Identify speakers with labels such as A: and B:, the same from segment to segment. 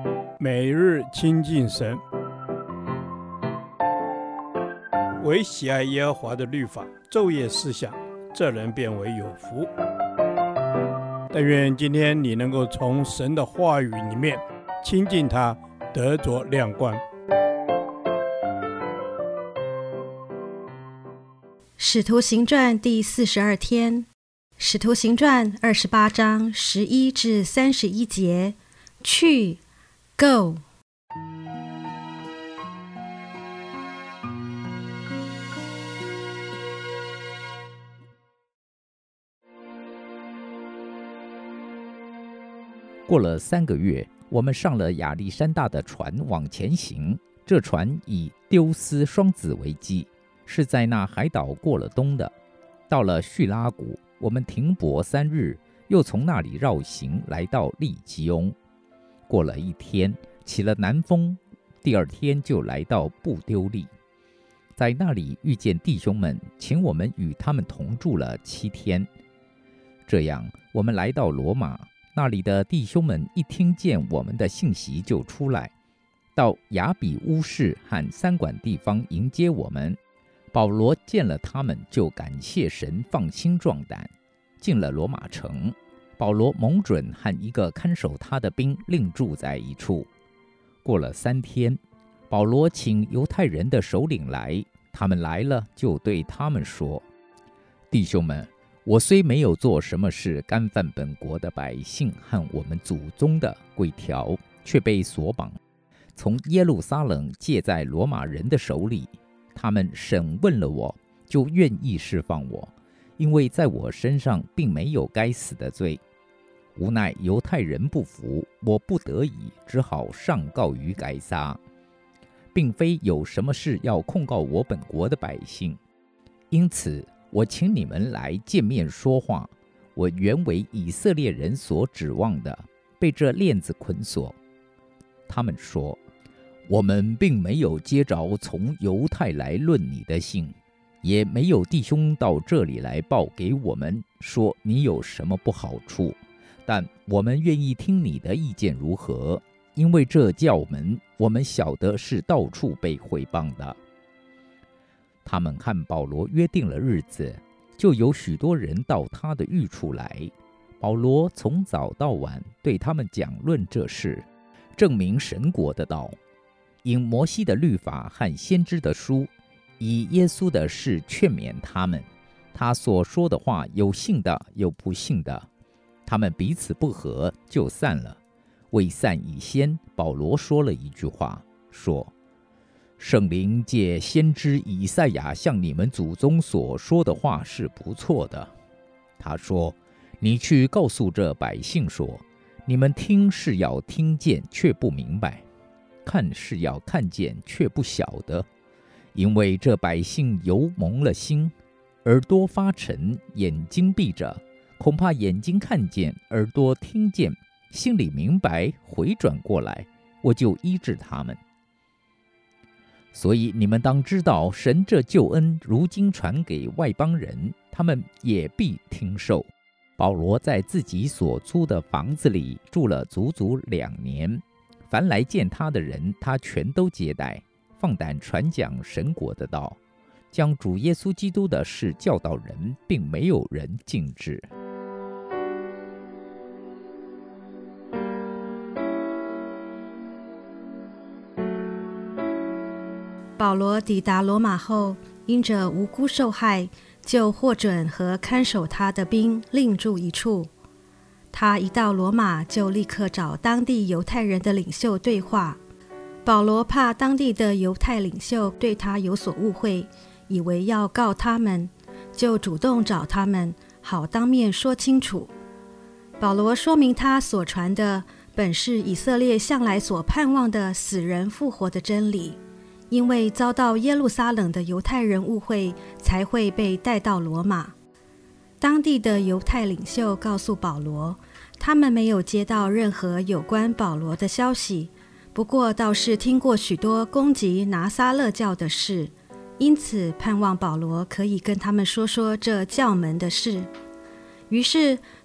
A: 每日亲近神，唯喜爱耶和华的律法，昼夜思想，这人变为有福。但愿今天你能够从神的话语里面亲近他，得着亮光。
B: 使徒行传第42天，使徒行传28章11至31节，去 Go。
C: 过了3个月，我们上了亚历山大的船往前行。这船以丢斯双子为基，是在那海岛过了冬的。到了叙拉古，我们停泊3日，又从那里绕行来到利基翁。过了1天，起了南风，第2天就来到布丢利，在那里遇见弟兄们，请我们与他们同住了7天。这样，我们来到罗马。那里的弟兄们一听见我们的信息，就出来，到亚比乌市和3馆地方迎接我们。保罗见了他们，就感谢神，放心壮胆，进了罗马城。保罗蒙准和一个看守他的兵另住在一处。过了3天，保罗请犹太人的首领来，他们来了，就对他们说：弟兄们，我虽没有做什么事干犯本国的百姓和我们祖宗的规条，却被锁绑，从耶路撒冷借在罗马人的手里。他们审问了我，就愿意释放我，因为在我身上并没有该死的罪。无奈犹太人不服，我不得已只好上告于该撒，并非有什么事要控告我本国的百姓。因此我请你们来见面说话。我原为以色列人所指望的，被这链子捆锁。他们说，我们并没有接着从犹太来论你的信，也没有弟兄到这里来报给我们说你有什么不好处，但我们愿意听你的意见如何，因为这教门我们晓得是到处被毁谤的。他们和保罗约定了日子，就有许多人到他的寓处来。保罗从早到晚对他们讲论这事，证明神国的道，因摩西的律法和先知的书，以耶稣的事劝勉他们。他所说的话，有信的，有不信的。他们彼此不和，就散了。未散以先，保罗说了一句话，说：圣灵借先知以赛亚向你们祖宗所说的话是不错的。他说：你去告诉这百姓说，你们听是要听见，却不明白；看是要看见，却不晓得。因为这百姓油蒙了心，耳朵发沉，眼睛闭着，恐怕眼睛看见，耳朵听见，心里明白，回转过来，我就医治他们。所以你们当知道，神这救恩如今传给外邦人，他们也必听受。保罗在自己所租的房子里住了足足2年，凡来见他的人，他全都接待，放胆传讲神国的道，将主耶稣基督的事教导人，并没有人禁止。
B: 保罗抵达罗马后，因着无辜受害，就获准和看守他的兵另住一处。他一到罗马，就立刻找当地犹太人的领袖对话。保罗怕当地的犹太领袖对他有所误会，以为要告他们，就主动找他们，好当面说清楚。保罗说明他所传的本是以色列向来所盼望的死人复活的真理，因为遭到耶路撒冷的犹太人误会，才会被带到罗马。当地的犹太领袖告诉保罗，他们没有接到任何有关保罗的消息，不过倒是听过许多攻击拿撒勒教的事，因此盼望保罗可以跟他们说说这教门的事。于是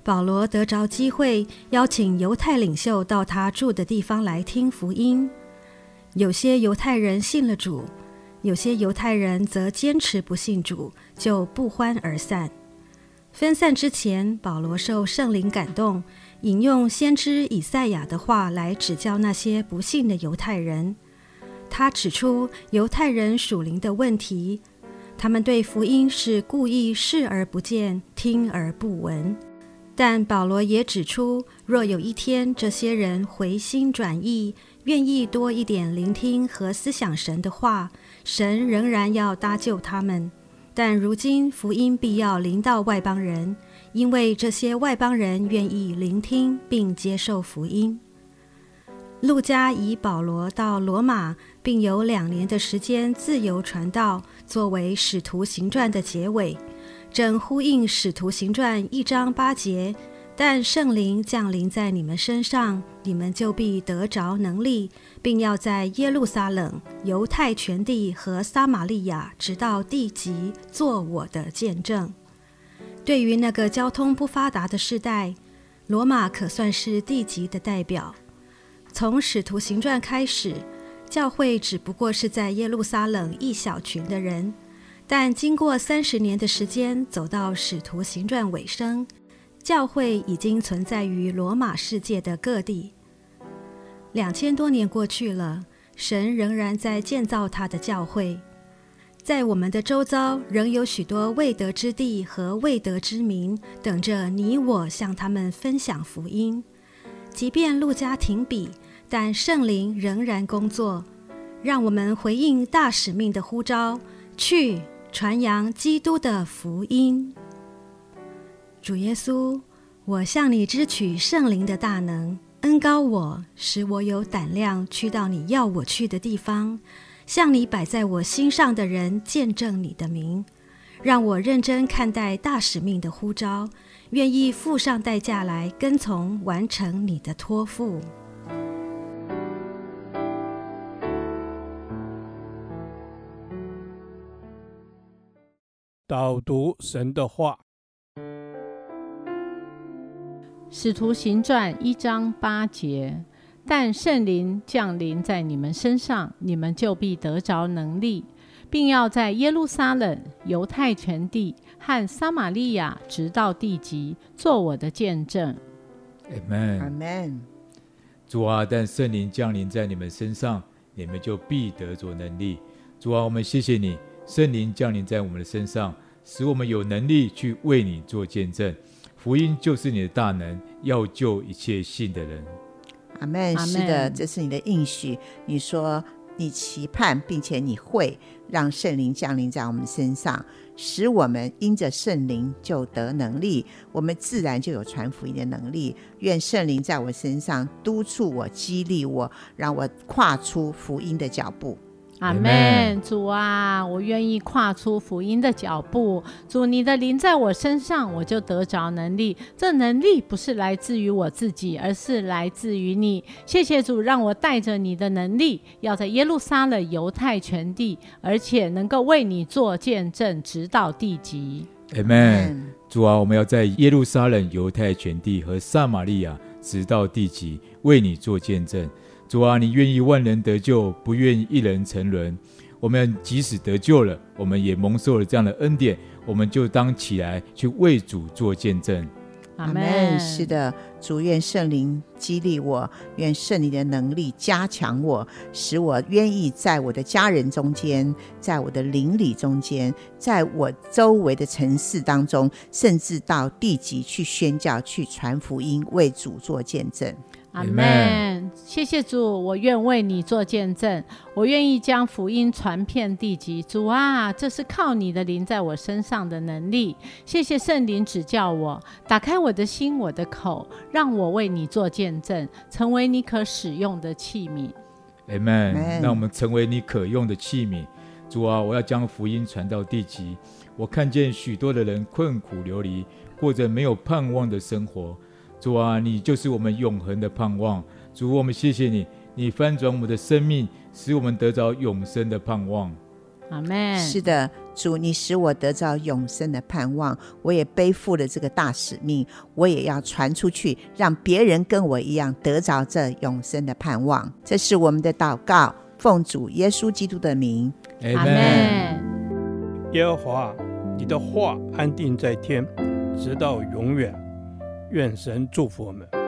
B: 保罗得着机会邀请犹太领袖到他住的地方来听福音。有些犹太人信了主，有些犹太人则坚持不信主，就不欢而散。分散之前，保罗受圣灵感动，引用先知以赛亚的话来指教那些不信的犹太人。他指出犹太人属灵的问题，他们对福音是故意视而不见，听而不闻。但保罗也指出，若有一天这些人回心转意，愿意多一点聆听和思想神的话，神仍然要搭救他们。但如今福音必要临到外邦人，因为这些外邦人愿意聆听并接受福音。路加以保罗到罗马并有2年的时间自由传道，作为使徒行传的结尾，正呼应使徒行传1章8节，但圣灵降临在你们身上，你们就必得着能力，并要在耶路撒冷、犹太全地和撒玛利亚直到地极做我的见证。对于那个交通不发达的世代，罗马可算是地极的代表。从使徒行传开始，教会只不过是在耶路撒冷一小群的人，但经过30年的时间，走到使徒行传尾声，教会已经存在于罗马世界的各地。2000多年过去了，神仍然在建造他的教会。在我们的周遭，仍有许多未得之地和未得之民，等着你我向他们分享福音。即便路加停笔，但圣灵仍然工作，让我们回应大使命的呼召，去传扬基督的福音。主耶稣，我向你支取圣灵的大能，恩膏我，使我有胆量去到你要我去的地方，向你摆在我心上的人见证你的名，让我认真看待大使命的呼召，愿意付上代价来跟从完成你的托付。
A: 导读神的话。
D: 使徒行传1章8节，但圣灵降临在你们身上，你们就必得着能力，并要在耶路撒冷、犹太全地和撒玛利亚直到地极做我的见证。
E: Amen。 主啊，但圣灵降临在你们身上，你们就必得着能力。主啊，我们谢谢你，圣灵降临在我们的身上，使我们有能力去为你做见证。福音就是你的大能，要救一切信的人。
F: 阿们。是的，这是你的应许。你说你期盼并且你会让圣灵降临在我们身上，使我们因着圣灵就得能力，我们自然就有传福音的能力。愿圣灵在我身上督促我、激励我，让我跨出福音的脚步。
D: 阿们。主啊，我愿意跨出福音的脚步。主，你的灵在我身上，我就得着能力。这能力不是来自于我自己，而是来自于你。谢谢主，让我带着你的能力，要在耶路撒冷、犹太全地，而且能够为你做见证，直到地极。
E: Amen。 主啊，我们要在耶路撒冷、犹太全地和撒玛利亚直到地极，为你做见证。主啊，你愿意万人得救，不愿意一人沉沦。我们即使得救了，我们也蒙受了这样的恩典，我们就当起来去为主做见证。
D: 阿们。
F: 是的，主，愿圣灵激励我，愿圣灵的能力加强我，使我愿意在我的家人中间，在我的邻里中间，在我周围的城市当中，甚至到地极去宣教，去传福音，为主做见证。
D: 阿们。谢谢主，我愿为你做见证，我愿意将福音传遍地极。主啊，这是靠你的灵在我身上的能力。谢谢圣灵指教我，打开我的心、我的口，让我为你做见证，成为你可使用的器皿。
E: Amen。 让我们成为你可用的器皿。主啊，我要将福音传到地极。我看见许多的人困苦流离，过着没有盼望的生活。主啊，你就是我们永恒的盼望。主，我们谢谢你，你翻转我们的生命，使我们得着永生的盼望。
D: 阿们。
F: 是的，主，你使我得着永生的盼望，我也背负了这个大使命，我也要传出去，让别人跟我一样得着这永生的盼望。这是我们的祷告，奉主耶稣基督的名，
D: 阿们。
A: 耶和华，你的话安定在天，直到永远。愿神祝福我们。